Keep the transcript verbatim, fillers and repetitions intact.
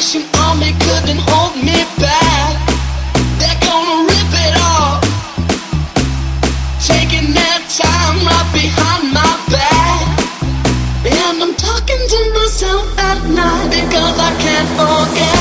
Pushing on me couldn't hold me back. They're gonna rip it off, taking their time right behind my back. And I'm talking to myself at night because I can't forget.